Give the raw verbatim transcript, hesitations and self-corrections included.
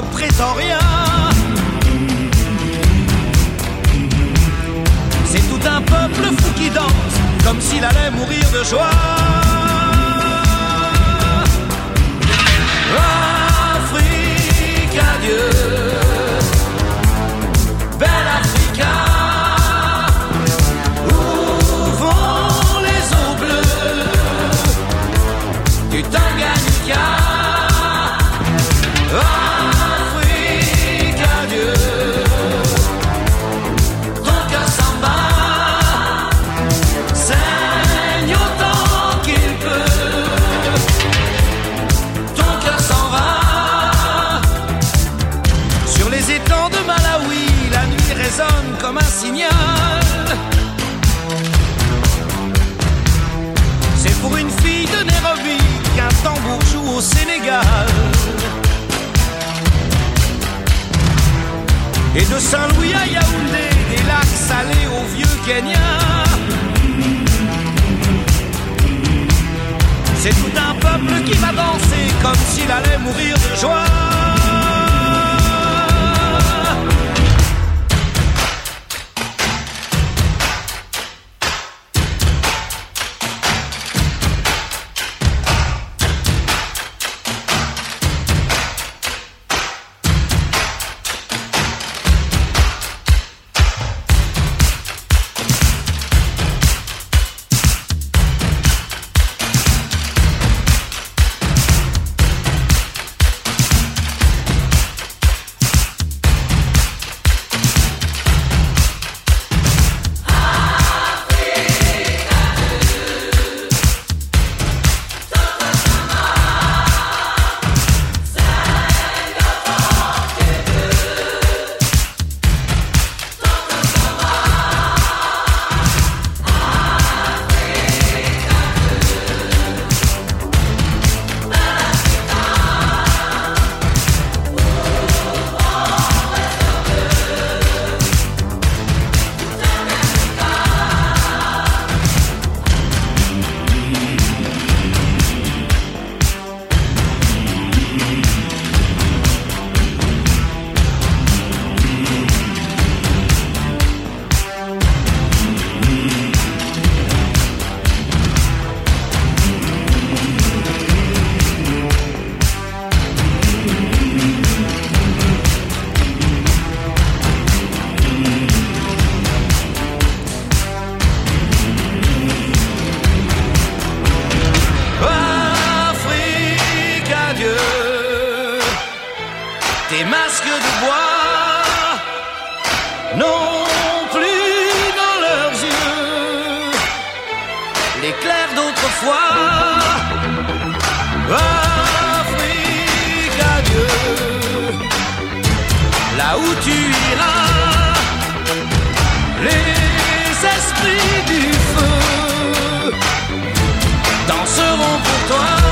prétend rien. C'est tout un peuple fou qui danse, comme s'il allait mourir de joie. Afrique, adieu, belle Africa, où vont les eaux bleues du Tanganyika. Afrique, adieu, ton cœur s'en bat, saigne autant qu'il peut, ton cœur s'en va. Sur les étangs de Malawi, la nuit résonne comme un signal. C'est pour une fille de Nairobi qu'un tambour joue au Sénégal. Et de Saint-Louis à Yaoundé, des lacs salés au vieux Kenya. C'est tout un peuple qui va danser comme s'il allait mourir de joie. Tes masques de bois n'ont plus dans leurs yeux l'éclair d'autrefois. Afrique, adieu, là où tu iras, les esprits du feu danseront pour toi.